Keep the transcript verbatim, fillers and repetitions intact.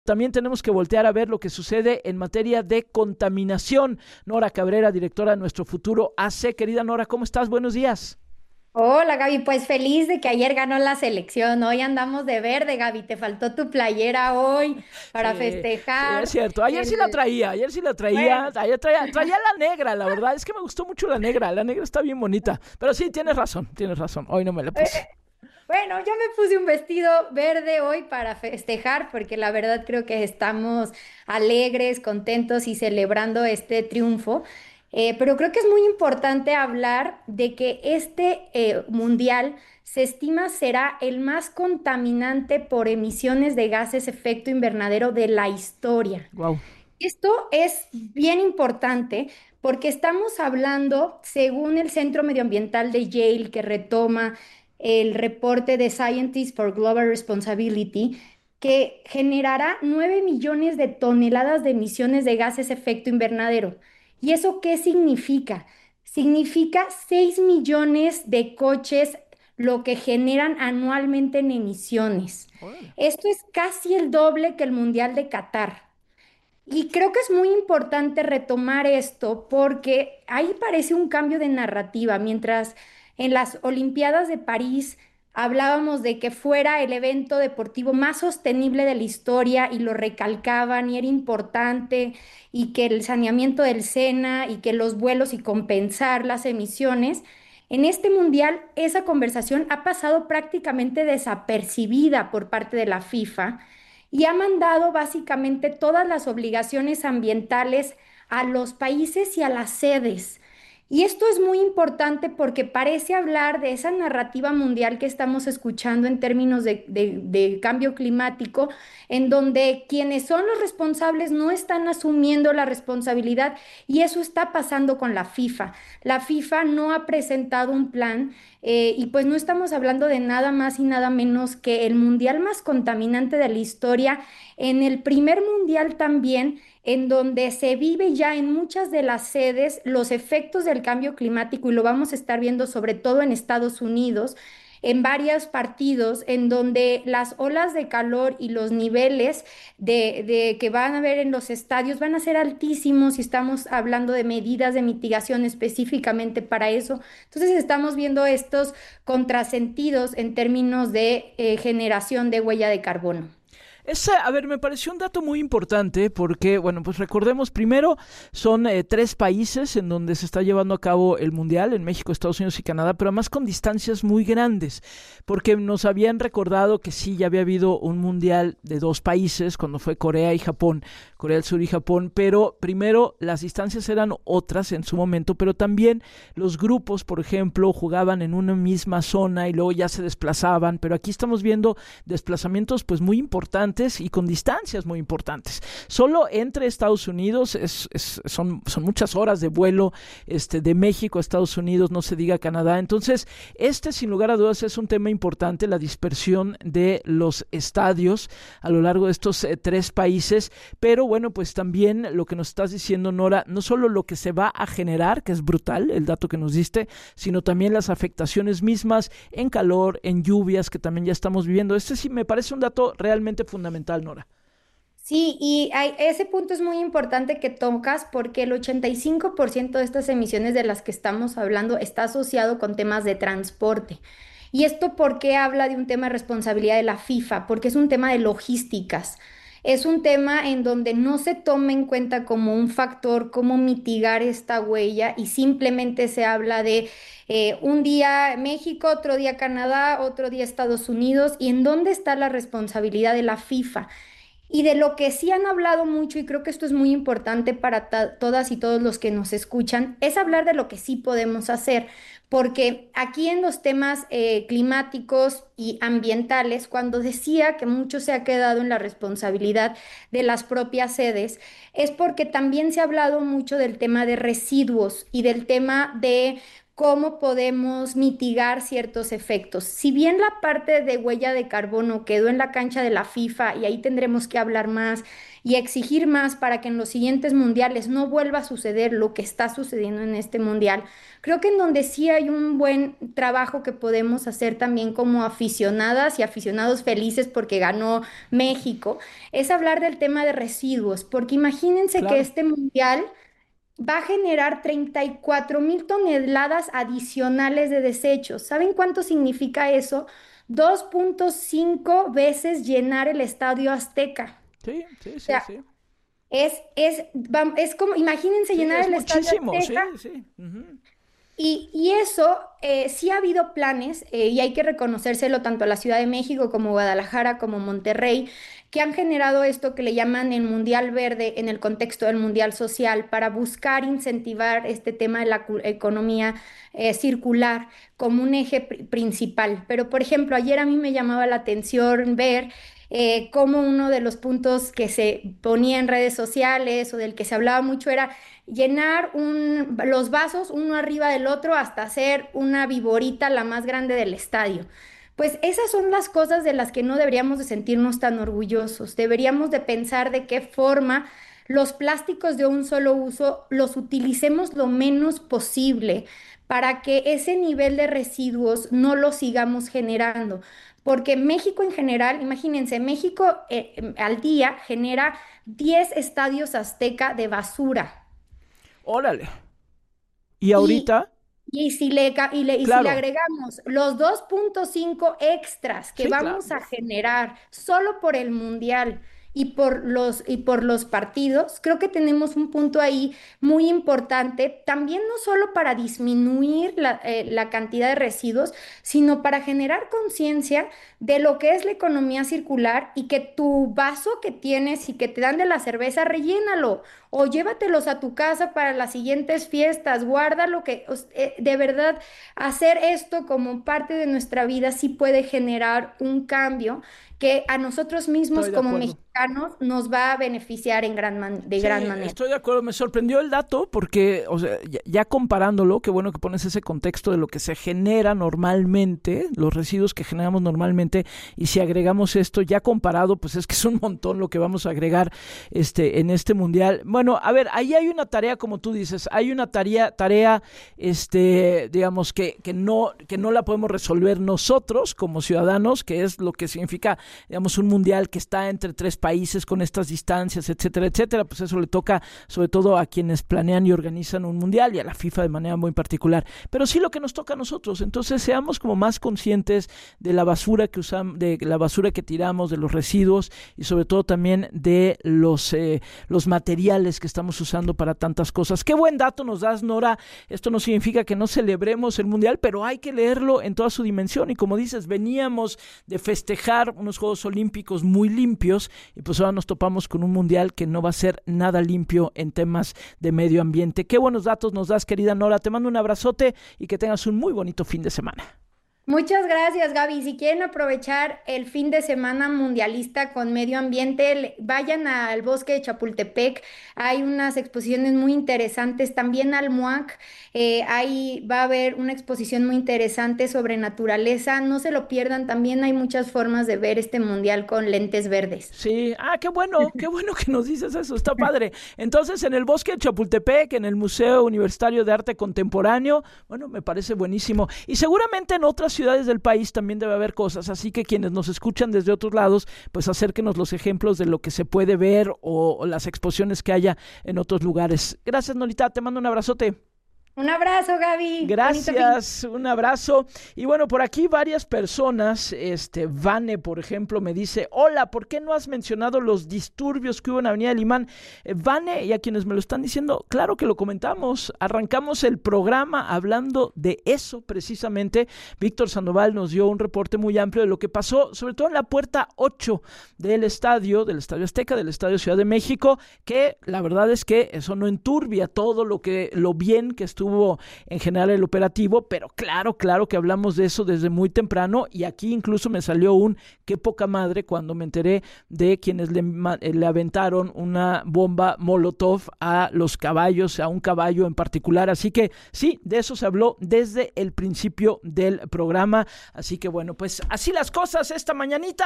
también tenemos que voltear a ver lo que sucede en materia de contaminación. Nora Cabrera, directora de Nuestro Futuro A C. Querida Nora, ¿cómo estás? Buenos días. Hola Gaby, pues feliz de que ayer ganó la selección. Hoy andamos de verde, Gaby. Te faltó tu playera hoy para Sí, sí, es festejar cierto. Ayer sí la el... traía, ayer sí la traía, Bueno, ayer traía, traía la negra, la verdad. Es que me gustó mucho la negra, la negra está bien bonita. Pero sí, tienes razón, tienes razón. Hoy no me la eh, puse. bueno, yo me puse un vestido verde hoy para festejar porque la verdad creo que estamos alegres, contentos y celebrando este triunfo. Eh, pero creo que es muy importante hablar de que este eh, mundial se estima será el más contaminante por emisiones de gases efecto invernadero de la historia. Wow. Esto es bien importante porque estamos hablando, según el Centro Medioambiental de Yale, que retoma el reporte de Scientists for Global Responsibility, que generará nueve millones de toneladas de emisiones de gases efecto invernadero. ¿Y eso qué significa? Significa seis millones de coches lo que generan anualmente en emisiones. Órale. Esto es casi el doble que el Mundial de Qatar. Y creo que es muy importante retomar esto porque ahí parece un cambio de narrativa. Mientras en las Olimpiadas de París hablábamos de que fuera el evento deportivo más sostenible de la historia y lo recalcaban y era importante y que el saneamiento del Sena y que los vuelos y compensar las emisiones, en este mundial esa conversación ha pasado prácticamente desapercibida por parte de la FIFA y ha mandado básicamente todas las obligaciones ambientales a los países y a las sedes. Y esto es muy importante porque parece hablar de esa narrativa mundial que estamos escuchando en términos de, de- de cambio climático, en donde quienes son los responsables no están asumiendo la responsabilidad y eso está pasando con la FIFA. La FIFA no ha presentado un plan eh, y pues no estamos hablando de nada más y nada menos que el mundial más contaminante de la historia, en el primer mundial también, en donde se vive ya en muchas de las sedes los efectos del cambio climático y lo vamos a estar viendo sobre todo en Estados Unidos. En varios partidos en donde las olas de calor y los niveles de, de que van a haber en los estadios van a ser altísimos y estamos hablando de medidas de mitigación específicamente para eso. Entonces estamos viendo estos contrasentidos en términos de eh, generación de huella de carbono. Ese, a ver, me pareció un dato muy importante porque, bueno, pues recordemos primero, son eh, tres países en donde se está llevando a cabo el Mundial, en México, Estados Unidos y Canadá, pero además con distancias muy grandes, porque nos habían recordado que sí, ya había habido un Mundial de dos países, cuando fue Corea y Japón, Corea del Sur y Japón, pero primero las distancias eran otras en su momento, pero también los grupos, por ejemplo, jugaban en una misma zona y luego ya se desplazaban, pero aquí estamos viendo desplazamientos pues muy importantes y con distancias muy importantes. Solo entre Estados Unidos es, es, son, son muchas horas de vuelo, este, de México a Estados Unidos, no se diga Canadá. Entonces, este sin lugar a dudas es un tema importante, la dispersión de los estadios a lo largo de estos eh, tres países, pero bueno, pues también lo que nos estás diciendo, Nora, no solo lo que se va a generar, que es brutal el dato que nos diste, sino también las afectaciones mismas en calor, en lluvias, que también ya estamos viviendo. Este sí me parece un dato realmente fundamental, Nora. Sí, y hay- ese punto es muy importante que tocas porque el ochenta y cinco por ciento de estas emisiones de las que estamos hablando está asociado con temas de transporte. ¿Y esto por qué habla de un tema de responsabilidad de la FIFA? Porque es un tema de logísticas. Es un tema en donde no se toma en cuenta como un factor cómo mitigar esta huella y simplemente se habla de eh, un día México, otro día Canadá, otro día Estados Unidos. ¿Y en dónde está la responsabilidad de la FIFA? Y de lo que sí han hablado mucho, y creo que esto es muy importante para ta- todas y todos los que nos escuchan, es hablar de lo que sí podemos hacer, porque aquí en los temas eh, climáticos y ambientales, cuando decía que mucho se ha quedado en la responsabilidad de las propias sedes, es porque también se ha hablado mucho del tema de residuos y del tema de cómo podemos mitigar ciertos efectos. Si bien la parte de huella de carbono quedó en la cancha de la FIFA y ahí tendremos que hablar más y exigir más para que en los siguientes mundiales no vuelva a suceder lo que está sucediendo en este mundial, creo que en donde sí hay un buen trabajo que podemos hacer también como aficionadas y aficionados felices porque ganó México, es hablar del tema de residuos, porque imagínense que Claro. este mundial va a generar treinta y cuatro mil toneladas adicionales de desechos. ¿Saben cuánto significa eso? Dos punto cinco veces llenar el Estadio Azteca. Sí, sí, O sí, sea, sí. es, es, vam- es como, imagínense Sí, llenar es el Estadio muchísimo, sí, Azteca sí. Ujú. y, y eso, eh, sí ha habido planes, eh, y hay que reconocérselo tanto a la Ciudad de México como Guadalajara como Monterrey, que han generado esto que le llaman el Mundial Verde en el contexto del Mundial Social para buscar incentivar este tema de la cu- economía eh, circular como un eje pri- principal. Pero, por ejemplo, ayer a mí me llamaba la atención ver eh, cómo uno de los puntos que se ponía en redes sociales o del que se hablaba mucho era llenar un- los vasos uno arriba del otro hasta hacer una viborita la más grande del estadio. Pues esas son las cosas de las que no deberíamos de sentirnos tan orgullosos. Deberíamos de pensar de qué forma los plásticos de un solo uso los utilicemos lo menos posible para que ese nivel de residuos no lo sigamos generando. Porque México en general, imagínense, México eh, em, al día genera diez estadios azteca de basura. Órale. Y Y, ahorita, y si le, ca- y le- y si le claro, agregamos los dos punto cinco extras que sí, claro. vamos a generar solo por el mundial y por los, y por los partidos, creo que tenemos un punto ahí muy importante, también no solo para disminuir la, eh, la cantidad de residuos, sino para generar conciencia de lo que es la economía circular y que tu vaso que tienes y que te dan de la cerveza, rellénalo o llévatelos a tu casa para las siguientes fiestas, guarda lo que, os- eh, de verdad, hacer esto como parte de nuestra vida sí puede generar un cambio que a nosotros mismos Estoy de como acuerdo. mexicanos nos va a beneficiar en gran man- de Sí, gran manera. estoy de acuerdo. Me sorprendió el dato porque, o sea, ya, ya comparándolo, qué bueno que pones ese contexto de lo que se genera normalmente, los residuos que generamos normalmente, y si agregamos esto, ya comparado, pues es que es un montón lo que vamos a agregar este, en este mundial. Bueno, a ver, ahí hay una tarea, como tú dices, hay una tarea, tarea, este, digamos, que, que no, que no la podemos resolver nosotros como ciudadanos, que es lo que significa, digamos, un mundial que está entre tres países con estas distancias, etcétera, etcétera. Pues eso le toca sobre todo a quienes planean y organizan un mundial y a la FIFA de manera muy particular. Pero sí lo que nos toca a nosotros. Entonces seamos como más conscientes de la basura que usamos, de la basura que tiramos, de los residuos y sobre todo también de los, eh, los materiales que estamos usando para tantas cosas. Qué buen dato nos das, Nora. Esto no significa que no celebremos el mundial, pero hay que leerlo en toda su dimensión. Y como dices, veníamos de festejar unos Juegos Olímpicos muy limpios y pues ahora nos topamos con un mundial que no va a ser nada limpio en temas de medio ambiente. Qué buenos datos nos das, querida Nora. Te mando un abrazote y que tengas un muy bonito fin de semana. Muchas gracias, Gaby. Si quieren aprovechar el fin de semana mundialista con medio ambiente, le- vayan al bosque de Chapultepec. Hay unas exposiciones muy interesantes. También al MUAC, eh, ahí va a haber una exposición muy interesante sobre naturaleza. No se lo pierdan. También hay muchas formas de ver este mundial con lentes verdes. Sí, ah, qué bueno, qué bueno que nos dices eso, está padre. Entonces, en el bosque de Chapultepec, en el Museo Universitario de Arte Contemporáneo, bueno, me parece buenísimo. Y seguramente en otras ciudades del país también debe haber cosas, así que quienes nos escuchan desde otros lados, pues acérquenos los ejemplos de lo que se puede ver o, o las exposiciones que haya en otros lugares. Gracias, Norita, te mando un abrazote. Un abrazo, Gaby. Bonito fin. Gracias, un abrazo. Y bueno, por aquí varias personas, este, Vane, por ejemplo, me dice, hola, ¿por qué no has mencionado los disturbios que hubo en Avenida Limán? Eh, Vane, y a quienes me lo están diciendo, claro que lo comentamos, arrancamos el programa hablando de eso precisamente. Víctor Sandoval nos dio un reporte muy amplio de lo que pasó, sobre todo en la puerta ocho del estadio, del Estadio Azteca, del Estadio Ciudad de México, que la verdad es que eso no enturbia todo lo que, lo bien que estuvo estuvo en general el operativo, pero claro, claro que hablamos de eso desde muy temprano, y aquí incluso me salió un qué poca madre cuando me enteré de quienes le, le aventaron una bomba Molotov a los caballos, a un caballo en particular. Así que sí, de eso se habló desde el principio del programa. Así que bueno, pues así las cosas esta mañanita.